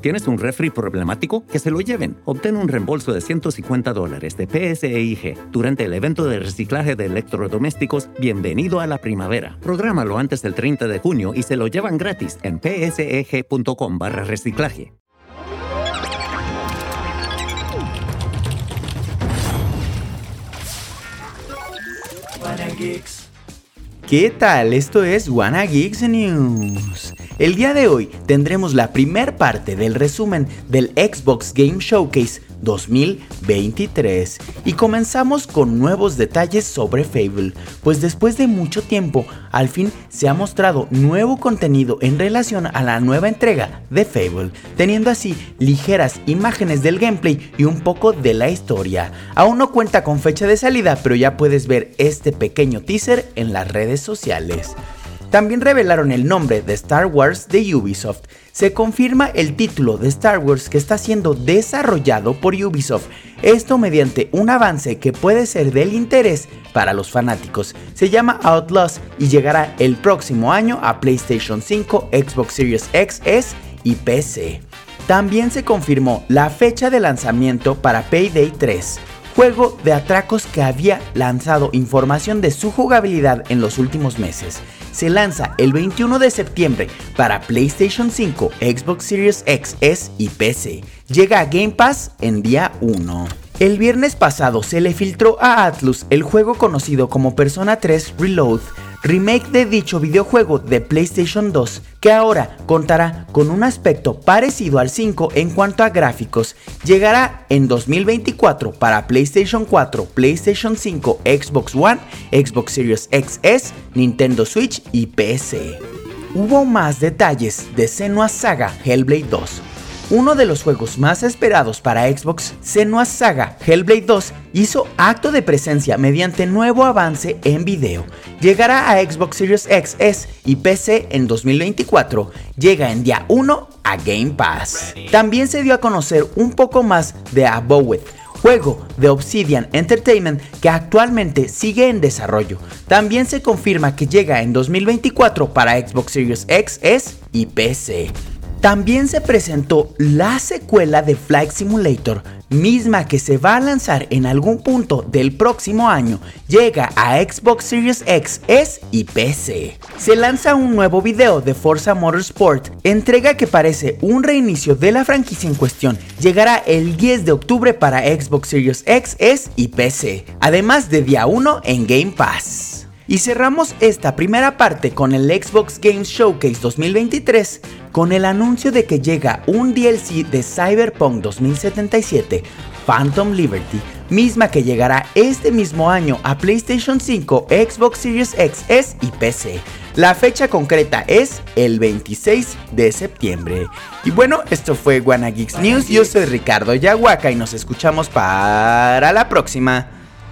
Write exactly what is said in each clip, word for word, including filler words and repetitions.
¿Tienes un refri problemático? Que se lo lleven. Obtén un reembolso de ciento cincuenta dólares de P S E I G durante el evento de reciclaje de electrodomésticos Bienvenido a la Primavera. Prográmalo antes del treinta de junio y se lo llevan gratis en pseg.com barra reciclaje. ¿Qué tal? Esto es Wanna Geeks News. El día de hoy tendremos la primer parte del resumen del Xbox Game Showcase dos mil veintitrés y comenzamos con nuevos detalles sobre Fable, pues después de mucho tiempo al fin se ha mostrado nuevo contenido en relación a la nueva entrega de Fable, teniendo así ligeras imágenes del gameplay y un poco de la historia. Aún no cuenta con fecha de salida, pero ya puedes ver este pequeño teaser en las redes sociales. También revelaron el nombre de Star Wars de Ubisoft. Se confirma el título de Star Wars que está siendo desarrollado por Ubisoft, esto mediante un avance que puede ser del interés para los fanáticos. Se llama Outlaws y llegará el próximo año a PlayStation cinco, Xbox Series X S y P C. También se confirmó la fecha de lanzamiento para Payday tres, juego de atracos que había lanzado información de su jugabilidad en los últimos meses. Se lanza el veintiuno de septiembre para PlayStation cinco, Xbox Series X S y P C. Llega a Game Pass en día uno. El viernes pasado se le filtró a Atlus el juego conocido como Persona tres Reload, remake de dicho videojuego de PlayStation dos, que ahora contará con un aspecto parecido al cinco en cuanto a gráficos. Llegará en dos mil veinticuatro para PlayStation cuatro, PlayStation cinco, Xbox One, Xbox Series X S, Nintendo Switch y P C. Hubo más detalles de Senua's Saga Hellblade dos. Uno de los juegos más esperados para Xbox, Senua's Saga Hellblade dos, hizo acto de presencia mediante nuevo avance en video. Llegará a Xbox Series X S y P C en dos mil veinticuatro. Llega en día uno a Game Pass. También se dio a conocer un poco más de Abowed, juego de Obsidian Entertainment que actualmente sigue en desarrollo. También se confirma que llega en dos mil veinticuatro para Xbox Series X S y P C. También se presentó la secuela de Flight Simulator, misma que se va a lanzar en algún punto del próximo año. Llega a Xbox Series X S y P C. Se lanza un nuevo video de Forza Motorsport, entrega que parece un reinicio de la franquicia en cuestión. Llegará el diez de octubre para Xbox Series X S y P C, además de día uno en Game Pass. Y cerramos esta primera parte con el Xbox Games Showcase dos mil veintitrés con el anuncio de que llega un D L C de Cyberpunk dos mil setenta y siete, Phantom Liberty, misma que llegará este mismo año a PlayStation cinco, Xbox Series X S y P C. La fecha concreta es el veintiséis de septiembre. Y bueno, esto fue Wanna Geeks News. Yo soy Ricardo Yahuaca y nos escuchamos para la próxima.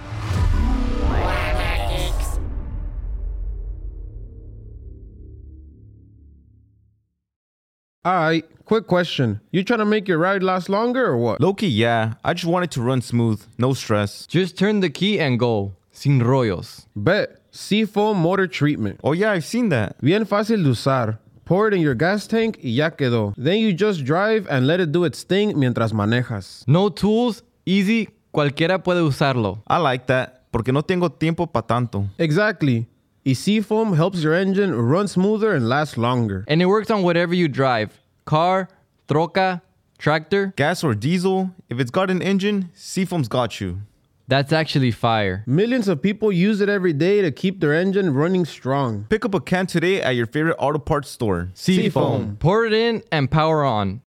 Alright, quick question. You trying to make your ride last longer or what? Low-key, yeah. I just want it to run smooth. No stress. Just turn the key and go. Sin rollos. Bet. Seafoam Motor Treatment. Oh yeah, I've seen that. Bien fácil de usar. Pour it in your gas tank y ya quedó. Then you just drive and let it do its thing mientras manejas. No tools, easy, cualquiera puede usarlo. I like that, porque no tengo tiempo pa' tanto. Exactly. Y Seafoam helps your engine run smoother and last longer. And it works on whatever you drive. Car, troca, tractor. Gas or diesel, if it's got an engine, Seafoam's got you. That's actually fire. Millions of people use it every day to keep their engine running strong. Pick up a can today at your favorite auto parts store. Seafoam. Pour it in and power on.